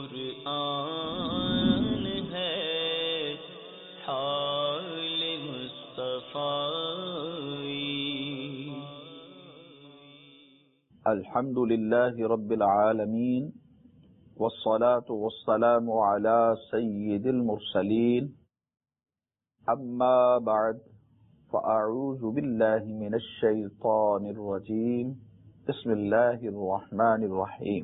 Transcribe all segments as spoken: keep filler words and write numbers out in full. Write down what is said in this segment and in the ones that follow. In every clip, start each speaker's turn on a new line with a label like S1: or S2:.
S1: قرآن ہے حال مصطفی.
S2: الحمد للہ رب العالمین والصلاة والسلام على سید المرسلین. اما بعد فاعوذ باللہ من الشیطان الرجیم. بسم اللہ الرحمن الرحیم.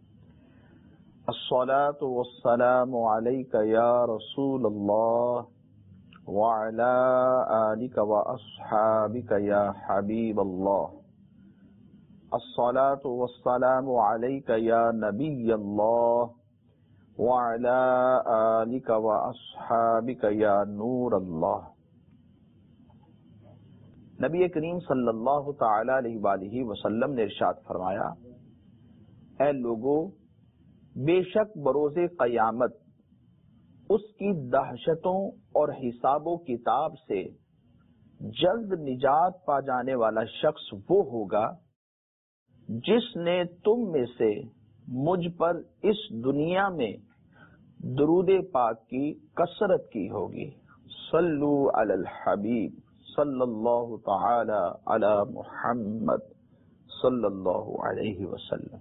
S2: الصلاة والسلام علیک یا رسول اللہ وعلى آلک واصحابک یا حبیب اللہ. الصلاة والسلام علیک یا نبی اللہ وعلى آلک واصحابک یا نور اللہ. نبی کریم صلی اللہ تعالی علیہ وآلہ وسلم نے ارشاد فرمایا، اے لوگو، بے شک بروز قیامت اس کی دہشتوں اور حساب و کتاب سے جلد نجات پا جانے والا شخص وہ ہوگا جس نے تم میں سے مجھ پر اس دنیا میں درود پاک کی کثرت کی ہوگی. صلو علی الحبیب صلی اللہ تعالی علی محمد صلی اللہ علیہ وسلم.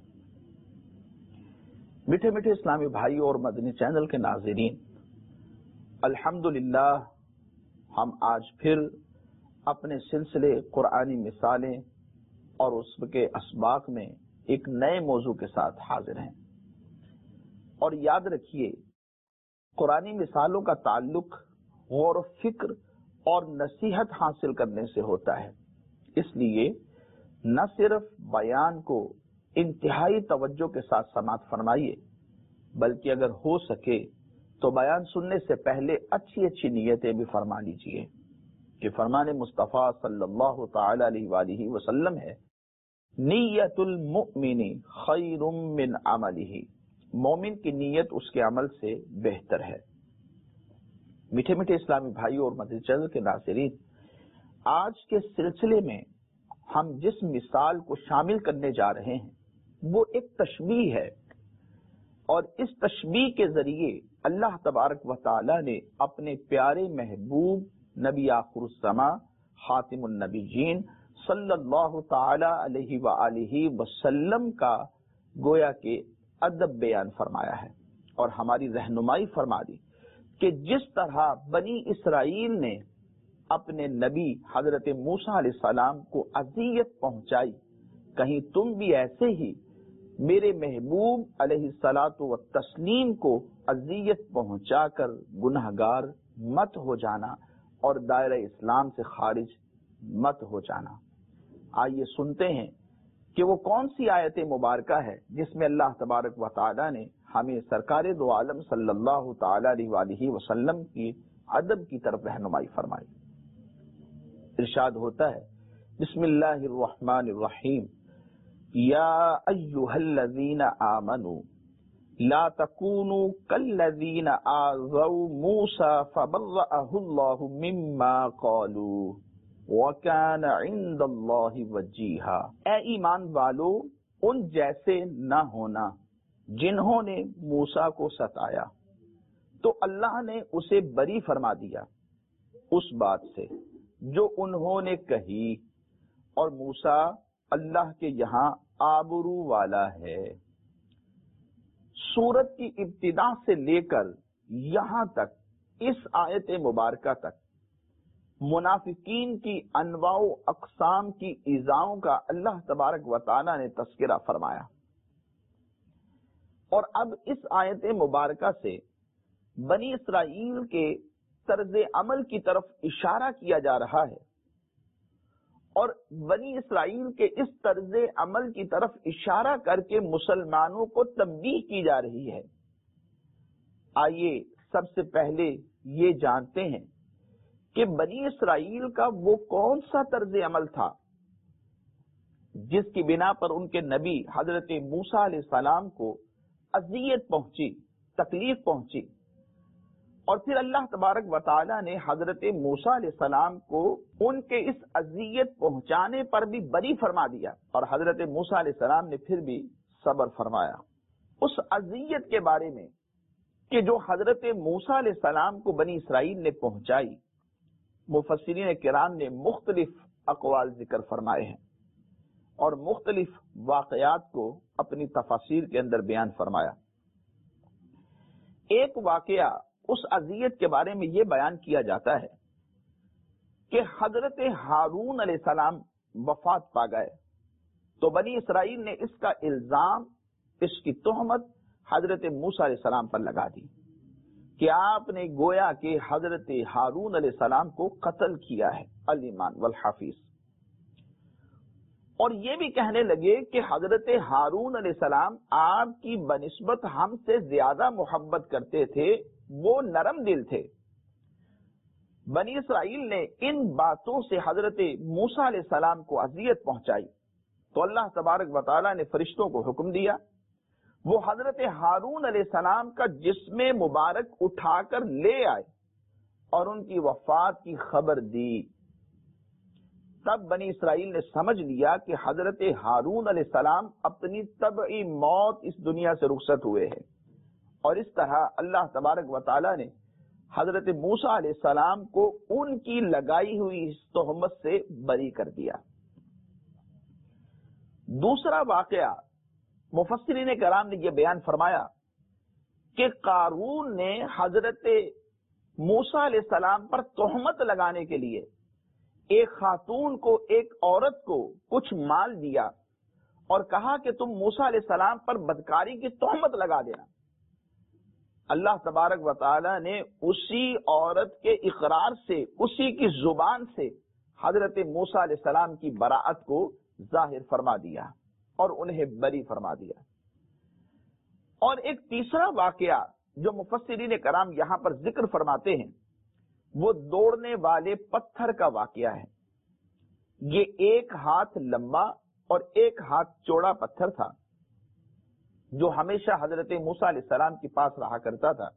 S2: میٹھے میٹھے اسلامی بھائی اور مدنی چینل کے ناظرین، الحمدللہ ہم آج پھر اپنے سلسلے قرآنی مثالیں اور اس کے اسباق میں ایک نئے موضوع کے ساتھ حاضر ہیں. اور یاد رکھیے، قرآنی مثالوں کا تعلق غور و فکر اور نصیحت حاصل کرنے سے ہوتا ہے. اس لیے نہ صرف بیان کو انتہائی توجہ کے ساتھ سماعت فرمائیے، بلکہ اگر ہو سکے تو بیان سننے سے پہلے اچھی اچھی نیتیں بھی فرما لیجیے کہ فرمان مصطفیٰ صلی اللہ تعالی علیہ وآلہ وسلم ہے، نیت المؤمن خیر من عملہ. مومن کی نیت اس کے عمل سے بہتر ہے. میٹھے میٹھے اسلامی بھائی اور مدنی چینل کے ناظرین، آج کے سلسلے میں ہم جس مثال کو شامل کرنے جا رہے ہیں وہ ایک تشبیہ ہے، اور اس تشبیہ کے ذریعے اللہ تبارک و تعالی نے اپنے پیارے محبوب نبی آخر الزماں خاتم النبیین صلی اللہ تعالی علیہ وآلہ وسلم کا گویا کہ ادب بیان فرمایا ہے اور ہماری رہنمائی فرما دی کہ جس طرح بنی اسرائیل نے اپنے نبی حضرت موسیٰ علیہ السلام کو اذیت پہنچائی، کہیں تم بھی ایسے ہی میرے محبوب علیہ الصلاۃ والتسلیم کو اذیت پہنچا کر گنہگار مت ہو جانا اور دائرہ اسلام سے خارج مت ہو جانا. آئیے سنتے ہیں کہ وہ کون سی آیت مبارکہ ہے جس میں اللہ تبارک و تعالی نے ہمیں سرکار دو عالم صلی اللہ تعالی علیہ وآلہ وسلم کی ادب کی طرف رہنمائی فرمائی. ارشاد ہوتا ہے، بسم اللہ الرحمن الرحیم، یا ایھا الذین آمنوا لا تکونوا کالذین آذوا موسیٰ فبرأہ اللہ مما قالوا وَكَانَ عِندَ اللَّهِ وَجِيهًا. اے ایمان والو، ان جیسے نہ ہونا جنہوں نے موسیٰ کو ستایا، تو اللہ نے اسے بری فرما دیا اس بات سے جو انہوں نے کہی، اور موسیٰ اللہ کے یہاں آبرو والا ہے. سورت کی ابتدا سے لے کر یہاں تک اس آیت مبارکہ تک منافقین کی انواع و اقسام کی ایذاؤں کا اللہ تبارک و تعالی نے تذکرہ فرمایا، اور اب اس آیت مبارکہ سے بنی اسرائیل کے طرز عمل کی طرف اشارہ کیا جا رہا ہے، اور بنی اسرائیل کے اس طرز عمل کی طرف اشارہ کر کے مسلمانوں کو تنبیہ کی جا رہی ہے. آئیے سب سے پہلے یہ جانتے ہیں کہ بنی اسرائیل کا وہ کون سا طرز عمل تھا جس کی بنا پر ان کے نبی حضرت موسیٰ علیہ السلام کو اذیت پہنچی، تکلیف پہنچی، اور پھر اللہ تبارک و تعالی نے حضرت موسیٰ علیہ السلام کو ان کے اس اذیت پہنچانے پر بھی بری فرما دیا، اور حضرت موسیٰ علیہ السلام نے پھر بھی صبر فرمایا. اس اذیت کے بارے میں کہ جو حضرت موسیٰ علیہ السلام کو بنی اسرائیل نے پہنچائی، مفسرین کرام نے مختلف اقوال ذکر فرمائے ہیں اور مختلف واقعات کو اپنی تفاسیر کے اندر بیان فرمایا۔ ایک واقعہ اس اذیت کے بارے میں یہ بیان کیا جاتا ہے کہ حضرت ہارون علیہ السلام وفات پا گئے تو بنی اسرائیل نے اس کا الزام، اس کی تہمت حضرت موسیٰ علیہ السلام پر لگا دی کہ آپ نے گویا کہ حضرت ہارون علیہ السلام کو قتل کیا ہے، الایمان والحافظ۔ اور یہ بھی کہنے لگے کہ حضرت ہارون علیہ السلام آپ کی بنسبت ہم سے زیادہ محبت کرتے تھے، وہ نرم دل تھے۔ بنی اسرائیل نے ان باتوں سے حضرت موسیٰ علیہ السلام کو اذیت پہنچائی تو اللہ تبارک و تعالیٰ نے فرشتوں کو حکم دیا وہ حضرت ہارون علیہ السلام کا جسم مبارک اٹھا کر لے آئے اور ان کی وفات کی خبر دی۔ تب بنی اسرائیل نے سمجھ لیا کہ حضرت ہارون علیہ السلام اپنی طبعی موت اس دنیا سے رخصت ہوئے ہیں، اور اس طرح اللہ تبارک و تعالیٰ نے حضرت موسیٰ علیہ السلام کو ان کی لگائی ہوئی اس تہمت سے بری کر دیا۔ دوسرا واقعہ مفسرین کرام نے یہ بیان فرمایا کہ قارون نے حضرت موسیٰ علیہ السلام پر تہمت لگانے کے لیے ایک خاتون کو، ایک عورت کو کچھ مال دیا اور کہا کہ تم موسیٰ علیہ السلام پر بدکاری کی تہمت لگا دینا۔ اللہ تبارک و تعالی نے اسی عورت کے اقرار سے، اسی کی زبان سے حضرت موسیٰ علیہ السلام کی براءت کو ظاہر فرما دیا اور انہیں بری فرما دیا۔ اور ایک تیسرا واقعہ جو مفسرین کرام یہاں پر ذکر فرماتے ہیں وہ دوڑنے والے پتھر کا واقعہ ہے۔ یہ ایک ہاتھ لمبا اور ایک ہاتھ چوڑا پتھر تھا جو ہمیشہ حضرت موسیٰ علیہ السلام کے پاس رہا کرتا تھا۔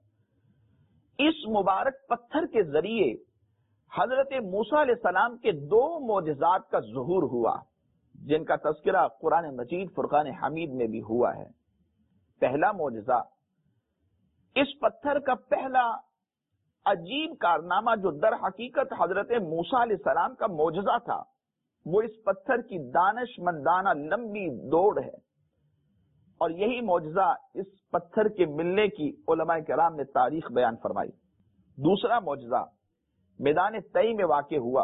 S2: اس مبارک پتھر کے ذریعے حضرت موسیٰ علیہ السلام کے دو معجزات کا ظہور ہوا جن کا تذکرہ قرآن مجید فرقان حمید میں بھی ہوا ہے۔ پہلا معجزہ، اس پتھر کا پہلا عجیب کارنامہ جو در حقیقت حضرت موسیٰ علیہ السلام کا معجزہ تھا، وہ اس پتھر کی دانش مندانہ لمبی دوڑ ہے، اور یہی معجزہ اس پتھر کے ملنے کی علماء کرام نے تاریخ بیان فرمائی۔ دوسرا معجزہ میدان طی میں واقع ہوا۔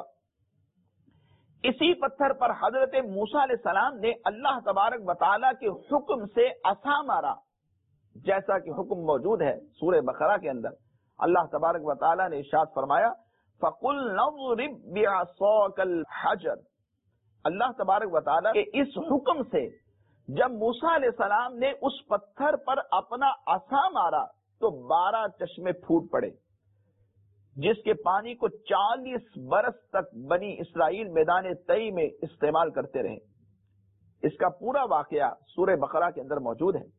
S2: اسی پتھر پر حضرت موسیٰ علیہ السلام نے اللہ تبارک و تعالیٰ کے حکم سے عصا مارا، جیسا کہ حکم موجود ہے سورہ بقرہ کے اندر۔ اللہ تبارک و تعالیٰ نے ارشاد فرمایا فَقُلْ نَضْرِبْ بِعَصَاكَ الْحَجَرَ۔ اللہ تبارک و تعالیٰ کے اس حکم سے جب موسیٰ علیہ السلام نے اس پتھر پر اپنا عصا مارا تو بارہ چشمے پھوٹ پڑے، جس کے پانی کو چالیس برس تک بنی اسرائیل میدان طی میں استعمال کرتے رہے۔ اس کا پورا واقعہ سورہ بقرہ کے اندر موجود ہے۔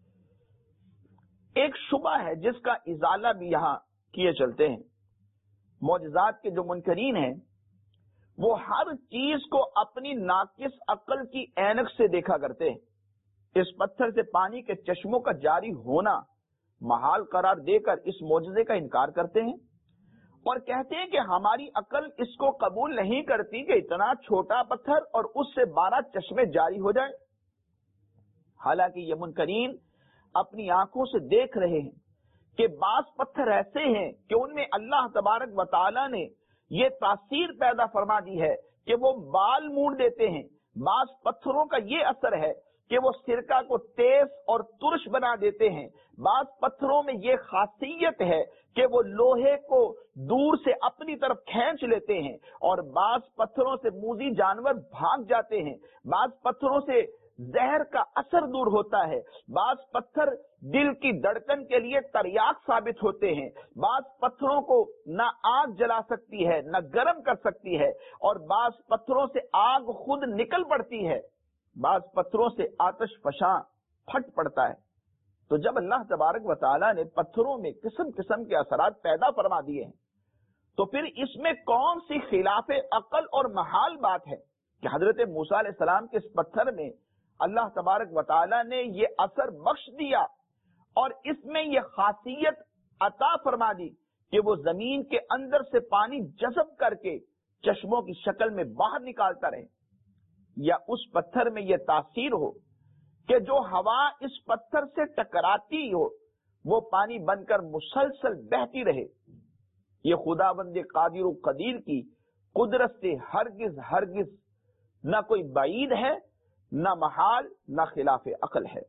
S2: ایک شبہ ہے جس کا ازالہ بھی یہاں کیے چلتے ہیں۔ معجزات کے جو منکرین ہیں وہ ہر چیز کو اپنی ناقص عقل کی عینک سے دیکھا کرتے ہیں۔ اس پتھر سے پانی کے چشموں کا جاری ہونا محال قرار دے کر اس معجزے کا انکار کرتے ہیں اور کہتے ہیں کہ ہماری عقل اس کو قبول نہیں کرتی کہ اتنا چھوٹا پتھر اور اس سے بارہ چشمے جاری ہو جائے۔ حالانکہ یہ منکرین اپنی آنکھوں سے دیکھ رہے ہیں کہ بعض پتھر ایسے ہیں کہ ان میں اللہ تبارک و تعالی نے یہ تاثیر پیدا فرما دی ہے کہ وہ بال موڑ دیتے ہیں۔ بعض پتھروں کا یہ اثر ہے کہ وہ سرکہ کو تیز اور ترش بنا دیتے ہیں۔ بعض پتھروں میں یہ خاصیت ہے کہ وہ لوہے کو دور سے اپنی طرف کھینچ لیتے ہیں، اور بعض پتھروں سے موذی جانور بھاگ جاتے ہیں۔ بعض پتھروں سے زہر کا اثر دور ہوتا ہے۔ بعض پتھر دل کی دھڑکن کے لیے تریاق ثابت ہوتے ہیں۔ بعض پتھروں کو نہ آگ جلا سکتی ہے نہ گرم کر سکتی ہے، اور بعض پتھروں سے آگ خود نکل پڑتی ہے، بعض پتھروں سے آتش فشاں پھٹ پڑتا ہے۔ تو جب اللہ تبارک و تعالیٰ نے پتھروں میں قسم قسم کے اثرات پیدا فرما دیے ہیں تو پھر اس میں کون سی خلاف عقل اور محال بات ہے کہ حضرت موسیٰ علیہ السلام کے اس پتھر میں اللہ تبارک و تعالی نے یہ اثر بخش دیا اور اس میں یہ خاصیت عطا فرما دی کہ وہ زمین کے اندر سے پانی جذب کر کے چشموں کی شکل میں باہر نکالتا رہے، یا اس پتھر میں یہ تاثیر ہو کہ جو ہوا اس پتھر سے ٹکراتی ہو وہ پانی بن کر مسلسل بہتی رہے، یہ خداوند قادر و قدیر کی قدرت سے ہرگز ہرگز نہ کوئی بعید ہے، نہ محال، نہ خلاف عقل ہے۔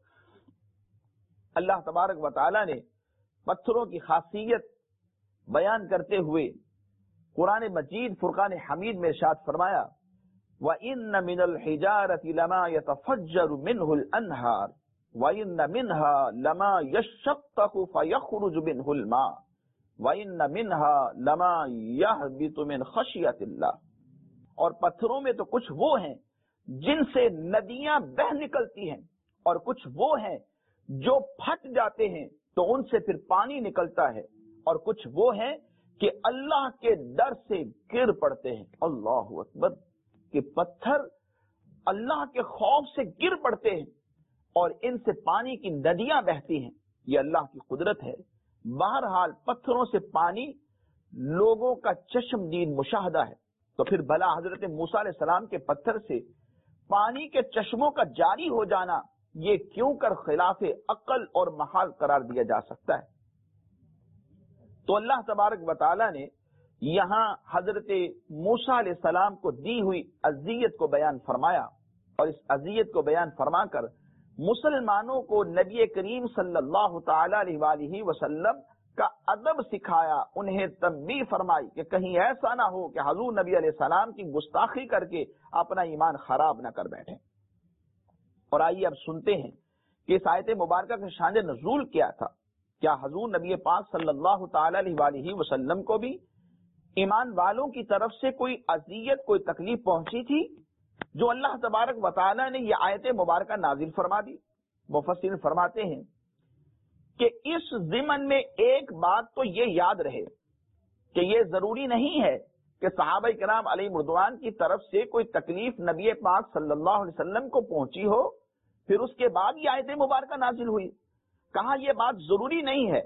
S2: اللہ تبارک و تعالی نے پتھروں کی خاصیت بیان کرتے ہوئے قرآن مجید فرقان حمید میں ارشاد فرمایا، وَإِنَّ مِنَ الْحِجَارَةِ لَمَا يَتَفَجَّرُ مِنْهُ الْأَنْهَارُ وَإِنَّ مِنْهَا لَمَا يَشَّقَّقُ فَيَخْرُجُ مِنْهُ الْمَاءُ وَإِنَّ مِنْهَا لَمَا يَهْبِطُ مِنْ خَشْيَةِ اللَّهِ، اور پتھروں میں تو کچھ وہ ہیں جن سے ندیاں بہ نکلتی ہیں، اور کچھ وہ ہیں جو پھٹ جاتے ہیں تو ان سے پھر پانی نکلتا ہے، اور کچھ وہ ہیں کہ اللہ کے ڈر سے گر پڑتے ہیں۔ اللہ اکبر، کہ پتھر اللہ کے خوف سے گر پڑتے ہیں اور ان سے پانی کی ندیاں بہتی ہیں، یہ اللہ کی قدرت ہے۔ بہرحال پتھروں سے پانی لوگوں کا چشم دید مشاہدہ ہے، تو پھر بھلا حضرت موسیٰ علیہ السلام کے پتھر سے پانی کے چشموں کا جاری ہو جانا یہ کیوں کر خلاف عقل اور محال قرار دیا جا سکتا ہے؟ تو اللہ تبارک و تعالی نے یہاں حضرت موسیٰ علیہ السلام کو دی ہوئی اذیت کو بیان فرمایا، اور اس اذیت کو بیان فرما کر مسلمانوں کو نبی کریم صلی اللہ تعالی علیہ وآلہ وسلم کا ادب سکھایا، انہیں تنبیہ فرمائی کہ کہیں ایسا نہ ہو کہ حضور نبی علیہ السلام کی گستاخی کر کے اپنا ایمان خراب نہ کر بیٹھیں۔ اور آئیے اب سنتے ہیں کہ اس آیت مبارکہ کا شان نزول کیا تھا۔ کیا حضور نبی پاک صلی اللہ تعالی علیہ وآلہ وسلم کو بھی ایمان والوں کی طرف سے کوئی اذیت، کوئی تکلیف پہنچی تھی جو اللہ تبارک و تعالی نے یہ آیت مبارکہ نازل فرما دی؟ مفسرین فرماتے ہیں کہ اس ضمن میں ایک بات تو یہ یاد رہے کہ یہ ضروری نہیں ہے کہ صحابہ کرام علیہ رضوان کی طرف سے کوئی تکلیف نبی پاک صلی اللہ علیہ وسلم کو پہنچی ہو پھر اس کے بعد یہ آیت مبارکہ نازل ہوئی۔ کہا یہ بات ضروری نہیں ہے،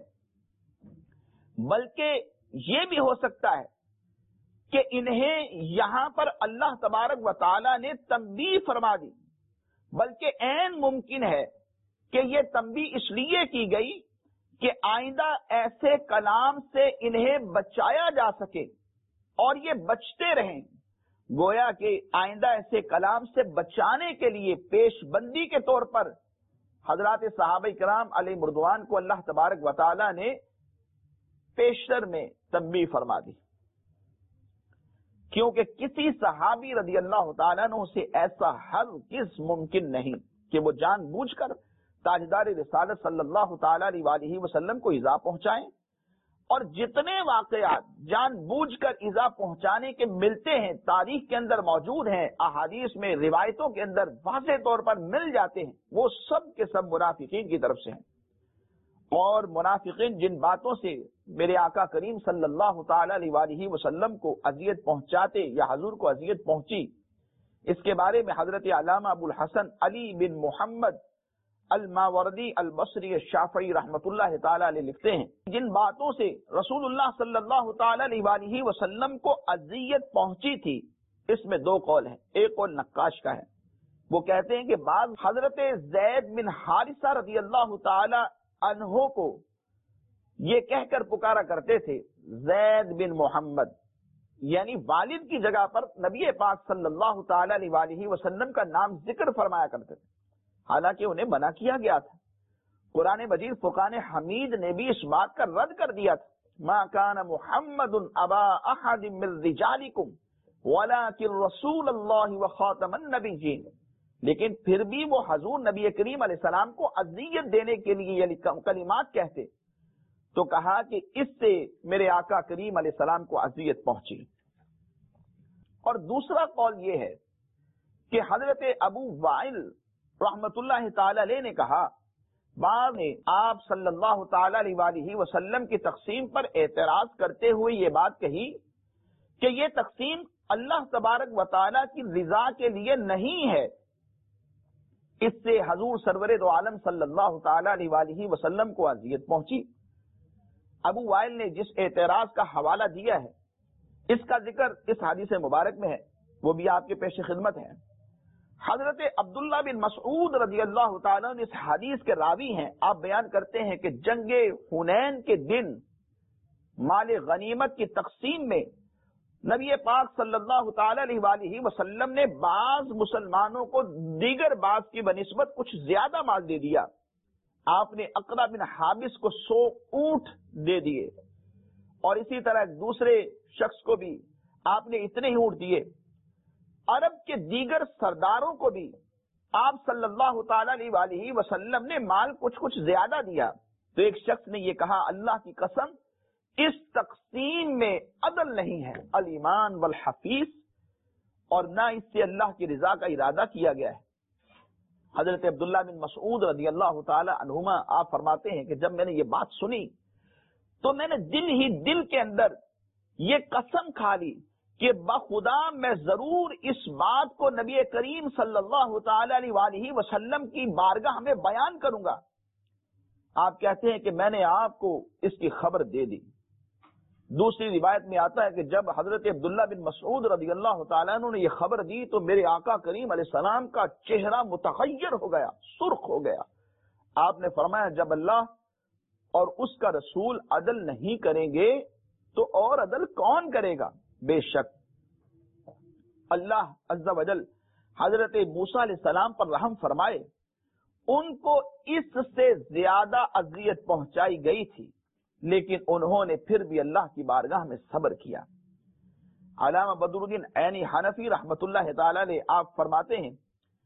S2: بلکہ یہ بھی ہو سکتا ہے کہ انہیں یہاں پر اللہ تبارک و تعالی نے تنبیہ فرما دی، بلکہ عین ممکن ہے کہ یہ تنبیہ اس لیے کی گئی کہ آئندہ ایسے کلام سے انہیں بچایا جا سکے اور یہ بچتے رہیں، گویا کہ آئندہ ایسے کلام سے بچانے کے لیے پیش بندی کے طور پر حضرات صحابہ کرام علیہ رضوان کو اللہ تبارک و تعالی نے پیشتر میں تنبیہ فرما دی، کیونکہ کسی صحابی رضی اللہ تعالیٰ عنہ سے ایسا ہرگز ممکن نہیں کہ وہ جان بوجھ کر تاجدار رسالت صلی اللہ تعالی علیہ وآلہ وسلم کو ایذا پہنچائیں، اور جتنے واقعات جان بوجھ کر ایذا پہنچانے کے ملتے ہیں تاریخ کے اندر موجود ہیں، احادیث میں روایتوں کے اندر واضح طور پر مل جاتے ہیں، وہ سب کے سب منافقین کی طرف سے ہیں۔ اور منافقین جن باتوں سے میرے آقا کریم صلی اللہ تعالی علیہ وآلہ وسلم کو اذیت پہنچاتے یا حضور کو اذیت پہنچی، اس کے بارے میں حضرت علامہ ابو الحسن علی بن محمد الماوردی البصری الشافعی رحمۃ اللہ تعالی علیہ لکھتے ہیں، جن باتوں سے رسول اللہ صلی اللہ تعالی علیہ وآلہ وسلم کو اذیت پہنچی تھی اس میں دو قول ہیں، ایک قول نقاش کا ہے، وہ کہتے ہیں کہ بعض حضرت زید بن حارثہ رضی اللہ تعالی عنہ کو یہ کہہ کر پکارا کرتے تھے زید بن محمد، یعنی والد کی جگہ پر نبی پاک صلی اللہ تعالی علیہ وآلہ وسلم کا نام ذکر فرمایا کرتے تھے، حالانکہ انہیں منع کیا گیا تھا۔ قرآن مجید فرقان حمید نے بھی اس بات کا رد کر دیا تھا، ما کان محمد ابا احد من رجالکم ولکن رسول اللہ وخاتم النبیین، لیکن پھر بھی وہ حضور نبی کریم علیہ السلام کو اذیت دینے کے لیے یہ کلمات کہتے، تو کہا کہ اس سے میرے آقا کریم علیہ السلام کو اذیت پہنچی۔ اور دوسرا قول یہ ہے کہ حضرت ابو وائل رحمت اللہ تعالی علیہ نے کہا، بعد میں آپ صلی اللہ تعالی علیہ وآلہ وسلم کی تقسیم پر اعتراض کرتے ہوئے یہ بات کہی کہ یہ تقسیم اللہ تبارک و تعالی کی رضا کے لیے نہیں ہے، اس سے حضور سرور دو عالم صلی اللہ تعالی علیہ وآلہ وسلم کو اذیت پہنچی۔ ابو وائل نے جس اعتراض کا حوالہ دیا ہے اس کا ذکر اس حدیث مبارک میں ہے، وہ بھی آپ کے پیش خدمت ہے۔ حضرت عبداللہ بن مسعود رضی اللہ تعالیٰ نے اس حدیث کے راوی ہیں، آپ بیان کرتے ہیں کہ جنگ حنین کے دن مال غنیمت کی تقسیم میں نبی پاک صلی اللہ تعالی علیہ وآلہ وسلم نے بعض مسلمانوں کو دیگر بعض کی بنسبت کچھ زیادہ مال دے دیا۔ آپ نے اقرا بن حابس کو سو اونٹ دے دیے، اور اسی طرح ایک دوسرے شخص کو بھی آپ نے اتنے ہی اونٹ دیے۔ عرب کے دیگر سرداروں کو بھی آپ صلی اللہ تعالی علیہ وآلہ وسلم نے مال کچھ کچھ زیادہ دیا۔ تو ایک شخص نے یہ کہا، اللہ کی قسم اس تقسیم میں عدل نہیں ہے، الایمان والحفیظ، اور نہ اس سے اللہ کی رضا کا ارادہ کیا گیا ہے۔ حضرت عبداللہ بن مسعود رضی اللہ تعالی عنہما آپ فرماتے ہیں کہ جب میں نے یہ بات سنی تو میں نے دل ہی دل کے اندر یہ قسم کھا لی کہ بخدا میں ضرور اس بات کو نبی کریم صلی اللہ تعالی علیہ وآلہ وسلم کی بارگاہ میں بیان کروں گا۔ آپ کہتے ہیں کہ میں نے آپ کو اس کی خبر دے دی۔ دوسری روایت میں آتا ہے کہ جب حضرت عبداللہ بن مسعود رضی اللہ تعالیٰ عنہ نے یہ خبر دی تو میرے آقا کریم علیہ السلام کا چہرہ متغیر ہو گیا، سرخ ہو گیا۔ آپ نے فرمایا جب اللہ اور اس کا رسول عدل نہیں کریں گے تو اور عدل کون کرے گا؟ بے شک اللہ عز و جل حضرت موسیٰ علیہ السلام پر رحم فرمائے، ان کو اس سے زیادہ اذیت پہنچائی گئی تھی، لیکن انہوں نے پھر بھی اللہ کی بارگاہ میں صبر کیا۔ علامہ بدر الدین عینی حنفی رحمت اللہ تعالی علیہ آپ فرماتے ہیں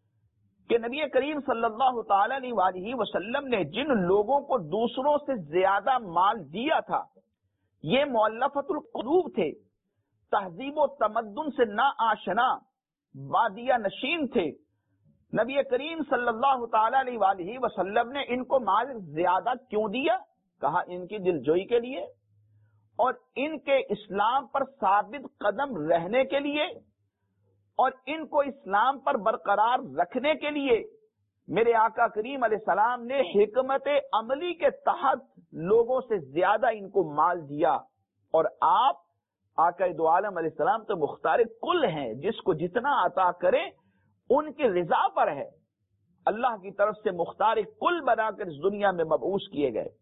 S2: کہ نبی کریم صلی اللہ تعالی علیہ وآلہ وسلم نے جن لوگوں کو دوسروں سے زیادہ مال دیا تھا یہ مؤلفۃ القلوب تھے، تہذیب و تمدن سے نا آشنا بادیہ نشین تھے۔ نبی کریم صلی اللہ تعالی علیہ وآلہ وسلم نے ان کو مال زیادہ کیوں دیا؟ کہا ان کی دل جوئی کے لیے اور ان کے اسلام پر ثابت قدم رہنے کے لیے اور ان کو اسلام پر برقرار رکھنے کے لیے میرے آقا کریم علیہ السلام نے حکمت عملی کے تحت لوگوں سے زیادہ ان کو مال دیا۔ اور آپ آقا دو عالم علیہ السلام تو مختار کل ہیں، جس کو جتنا عطا کریں ان کی رضا پر ہے، اللہ کی طرف سے مختار کل بنا کر اس دنیا میں مبعوث کیے گئے۔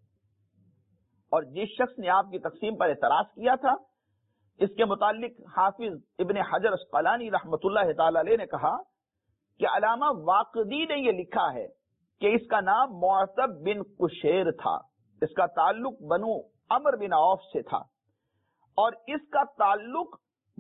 S2: اور جس شخص نے آپ کی تقسیم پر اعتراض کیا تھا اس کے متعلق حافظ ابن حجر اسقلانی رحمت اللہ تعالی علیہ نے کہا کہ علامہ واقدی نے یہ لکھا ہے کہ اس کا نام معتب بن قشیر تھا، اس کا تعلق بنو عمر بن عوف سے تھا، اور اس کا تعلق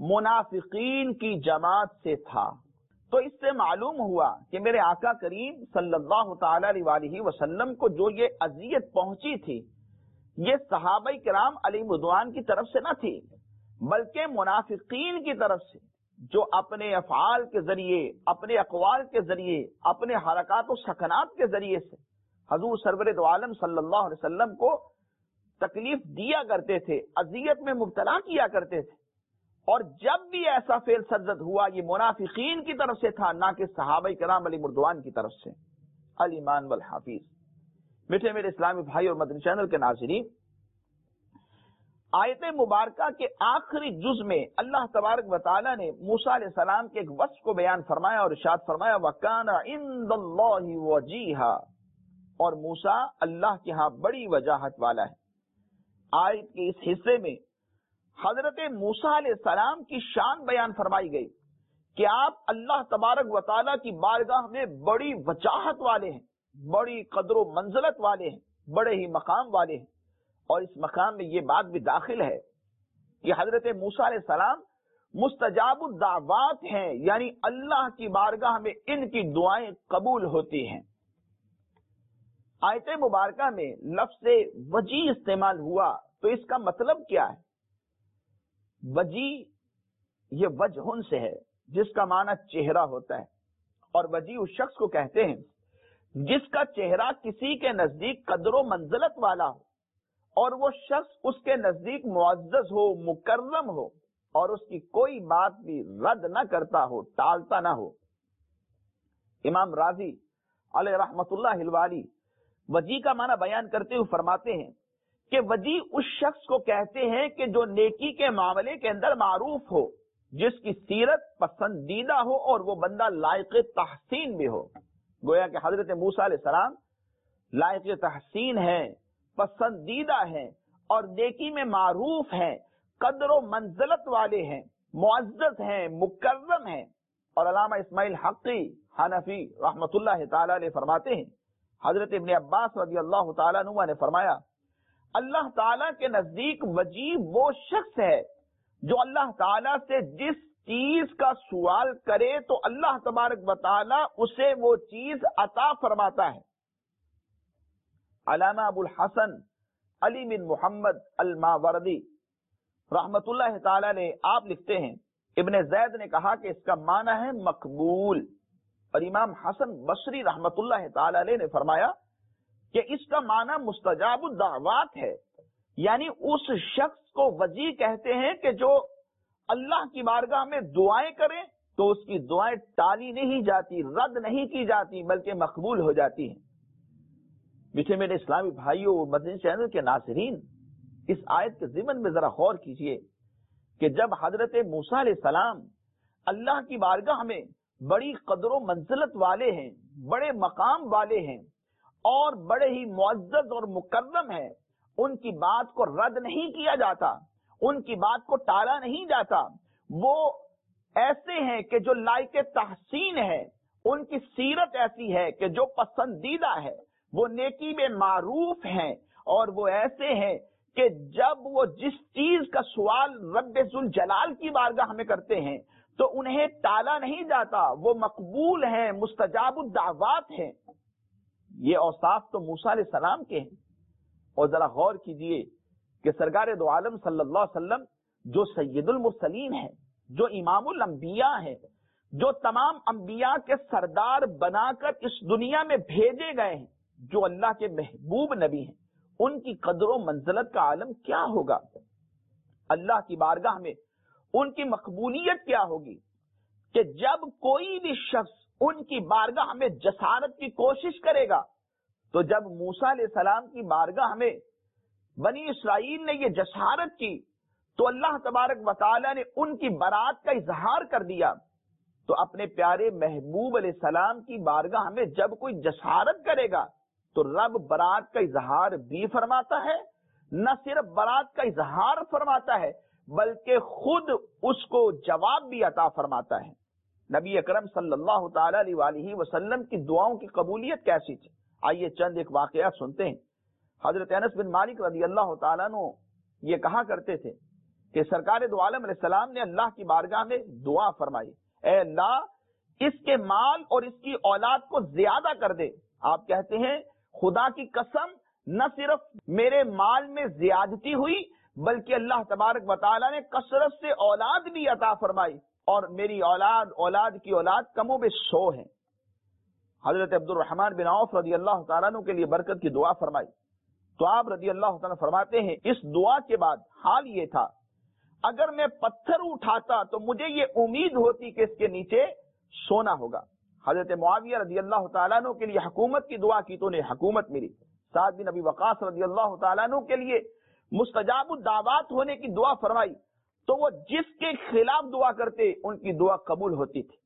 S2: منافقین کی جماعت سے تھا۔ تو اس سے معلوم ہوا کہ میرے آقا کریم صلی اللہ تعالی علیہ وآلہ وسلم کو جو یہ اذیت پہنچی تھی یہ صحابہ کرام علیہ رضوان کی طرف سے نہ تھی، بلکہ منافقین کی طرف سے، جو اپنے افعال کے ذریعے، اپنے اقوال کے ذریعے، اپنے حرکات و سکنات کے ذریعے سے حضور سرور دو عالم صلی اللہ علیہ وسلم کو تکلیف دیا کرتے تھے، اذیت میں مبتلا کیا کرتے تھے۔ اور جب بھی ایسا فعل سرزد ہوا یہ منافقین کی طرف سے تھا، نہ کہ صحابہ کرام علیہ رضوان کی طرف سے۔ الایمان والحفیظ۔ میٹھے میرے اسلامی بھائی اور مدنی چینل کے ناظرین، آیت مبارکہ کے آخری جز میں اللہ تبارک و تعالی نے موسیٰ علیہ السلام کے ایک وصف کو بیان فرمایا اور ارشاد فرمایا وَكَانَ عِندَ اللَّهِ وَجِيهًا، اور موسیٰ اللہ کے ہاں بڑی وجاہت والا ہے۔ آیت کے اس حصے میں حضرت موسیٰ علیہ السلام کی شان بیان فرمائی گئی کہ آپ اللہ تبارک و تعالی کی بارگاہ میں بڑی وجاہت والے ہیں، بڑی قدر و منزلت والے ہیں، بڑے ہی مقام والے ہیں۔ اور اس مقام میں یہ بات بھی داخل ہے کہ حضرت موسیٰ علیہ السلام مستجاب الدعوات ہیں، یعنی اللہ کی بارگاہ میں ان کی دعائیں قبول ہوتی ہیں۔ آیت مبارکہ میں لفظ وجی استعمال ہوا تو اس کا مطلب کیا ہے؟ وجی یہ وجہن سے ہے جس کا معنی چہرہ ہوتا ہے، اور وجی اس شخص کو کہتے ہیں جس کا چہرہ کسی کے نزدیک قدر و منزلت والا ہو اور وہ شخص اس کے نزدیک معزز ہو، مکرم ہو، اور اس کی کوئی بات بھی رد نہ کرتا ہو، ٹالتا نہ ہو۔ امام راضی علیہ رحمت اللہ الوالی وجی کا معنی بیان کرتے ہوئے فرماتے ہیں کہ وجی اس شخص کو کہتے ہیں کہ جو نیکی کے معاملے کے اندر معروف ہو، جس کی سیرت پسندیدہ ہو اور وہ بندہ لائق تحسین بھی ہو۔ گویا کہ حضرت موسیٰ علیہ السلام لائق تحسین ہے، پسندیدہ ہیں اور نیکی میں معروف ہیں، قدر و منزلت والے ہیں، معزز ہیں، مکرم ہیں۔ اور علامہ اسماعیل حقی حنفی رحمت اللہ تعالی علیہ فرماتے ہیں، حضرت ابن عباس رضی اللہ تعالیٰ عنہ نے فرمایا، اللہ تعالیٰ کے نزدیک وجی وہ شخص ہے جو اللہ تعالیٰ سے جس چیز کا سوال کرے تو اللہ تبارک و تعالیٰ اسے وہ چیز عطا فرماتا ہے۔ علامہ ابو الحسن علی بن محمد الماوردی رحمت اللہ تعالیٰ نے آپ لکھتے ہیں، ابن زید نے کہا کہ اس کا معنی ہے مقبول، اور امام حسن بصری رحمت اللہ تعالیٰ علیہ نے فرمایا کہ اس کا معنی مستجاب الدعوات ہے، یعنی اس شخص کو وجی کہتے ہیں کہ جو اللہ کی بارگاہ میں دعائیں کرے تو اس کی دعائیں ٹالی نہیں جاتی، رد نہیں کی جاتی، بلکہ مقبول ہو جاتی ہیں۔ میٹھے میرے اسلامی بھائیوں اور مدنی چینل کے ناظرین، اس آیت کے ضمن میں ذرا غور کیجئے کہ جب حضرت موسیٰ علیہ السلام اللہ کی بارگاہ میں بڑی قدر و منزلت والے ہیں، بڑے مقام والے ہیں اور بڑے ہی معزز اور مکرم ہیں، ان کی بات کو رد نہیں کیا جاتا، ان کی بات کو ٹالا نہیں جاتا، وہ ایسے ہیں کہ جو لائق تحسین ہے، ان کی سیرت ایسی ہے کہ جو پسندیدہ ہے، وہ نیکی میں معروف ہیں، اور وہ ایسے ہیں کہ جب وہ جس چیز کا سوال رب ذوالجلال کی بارگاہ میں کرتے ہیں تو انہیں ٹالا نہیں جاتا، وہ مقبول ہیں، مستجاب الدعوات ہیں۔ یہ اوصاف تو موسیٰ علیہ السلام کے ہیں، اور ذرا غور کیجئے کہ سرکار دو عالم صلی اللہ علیہ وسلم جو سید المرسلین ہیں، جو امام الانبیاء ہیں، جو تمام انبیاء کے سردار بنا کر اس دنیا میں بھیجے گئے ہیں، جو اللہ کے محبوب نبی ہیں، ان کی قدر و منزلت کا عالم کیا ہوگا؟ اللہ کی بارگاہ میں ان کی مقبولیت کیا ہوگی کہ جب کوئی بھی شخص ان کی بارگاہ میں جسارت کی کوشش کرے گا، تو جب موسیٰ علیہ السلام کی بارگاہ میں بنی اسرائیل نے یہ جسارت کی تو اللہ تبارک و تعالی نے ان کی برات کا اظہار کر دیا، تو اپنے پیارے محبوب علیہ السلام کی بارگاہ میں جب کوئی جسارت کرے گا تو رب برات کا اظہار بھی فرماتا ہے، نہ صرف برات کا اظہار فرماتا ہے بلکہ خود اس کو جواب بھی عطا فرماتا ہے۔ نبی اکرم صلی اللہ تعالی علیہ وآلہ وسلم کی دعاؤں کی قبولیت کیسی تھی؟ آئیے چند ایک واقعہ سنتے ہیں۔ حضرت انس بن مالک رضی اللہ تعالیٰ عنہ یہ کہا کرتے تھے کہ سرکار دو عالم علیہ السلام نے اللہ کی بارگاہ میں دعا فرمائی، اے اللہ اس کے مال اور اس کی اولاد کو زیادہ کر دے۔ آپ کہتے ہیں خدا کی قسم نہ صرف میرے مال میں زیادتی ہوئی بلکہ اللہ تبارک و تعالیٰ نے کثرت سے اولاد بھی عطا فرمائی، اور میری اولاد اولاد کی اولاد کم و بیش سو ہیں۔ حضرت عبد الرحمن بن عوف رضی اللہ تعالیٰ عنہ کے لیے برکت کی دعا فرمائی، تو آپ رضی اللہ تعالیٰ فرماتے ہیں اس دعا کے بعد حال یہ تھا، اگر میں پتھر اٹھاتا تو مجھے یہ امید ہوتی کہ اس کے نیچے سونا ہوگا۔ حضرت معاویہ رضی اللہ تعالیٰ عنہ کے لیے حکومت کی دعا کی تو انہیں حکومت ملی۔ سعد بن ابی وقاص رضی اللہ تعالیٰ عنہ کے لیے مستجاب الدعوات ہونے کی دعا فرمائی، تو وہ جس کے خلاف دعا کرتے ان کی دعا قبول ہوتی تھی۔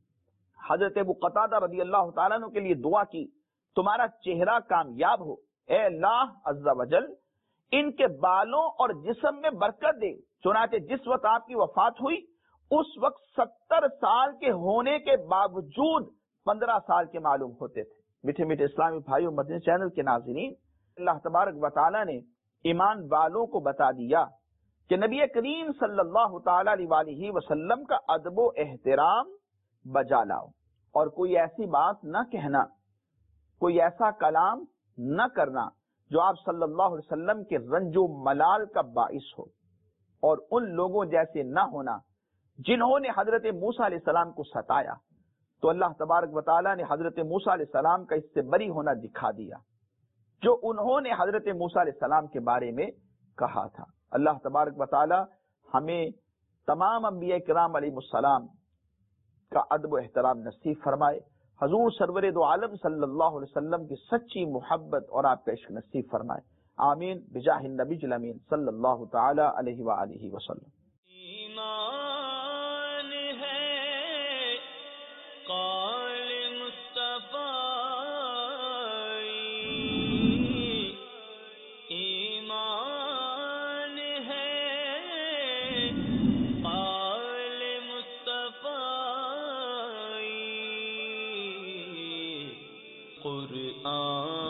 S2: حضرت ابو قتادہ رضی اللہ تعالیٰ عنہ کے لیے دعا کی، تمہارا چہرہ کامیاب ہو، اے اللہ عز و جل ان کے بالوں اور جسم میں برکت دے۔ چنانچہ جس وقت آپ کی وفات ہوئی اس وقت ستر سال کے ہونے کے باوجود پندرہ سال کے معلوم ہوتے تھے۔ میٹھے میٹھے اسلامی بھائیوں، مدنی چینل کے ناظرین، اللہ تبارک و تعالیٰ نے ایمان والوں کو بتا دیا کہ نبی کریم صلی اللہ تعالی علیہ وآلہ وسلم کا ادب و احترام بجا لاؤ، اور کوئی ایسی بات نہ کہنا، کوئی ایسا کلام نہ کرنا جو آپ صلی اللہ علیہ وسلم کے رنج و ملال کا باعث ہو، اور ان لوگوں جیسے نہ ہونا جنہوں نے حضرت موسیٰ علیہ السلام کو ستایا، تو اللہ تبارک و تعالیٰ نے حضرت موسیٰ علیہ السلام کا اس سے بری ہونا دکھا دیا جو انہوں نے حضرت موسیٰ علیہ السلام کے بارے میں کہا تھا۔ اللہ تبارک و تعالیٰ ہمیں تمام انبیاء کرام علیہ السلام کا ادب و احترام نصیب فرمائے، حضور سرور دو عالم صلی اللہ علیہ وسلم کی سچی محبت اور آپ کا عشق نصیب فرمائے. آمین بجاہ النبی الامین صلی اللہ تعالی علیہ وآلہ وسلم.
S1: ایمان ہے قول مصطفیٰ، ایمان ہے قول مصطفیٰ، قرآن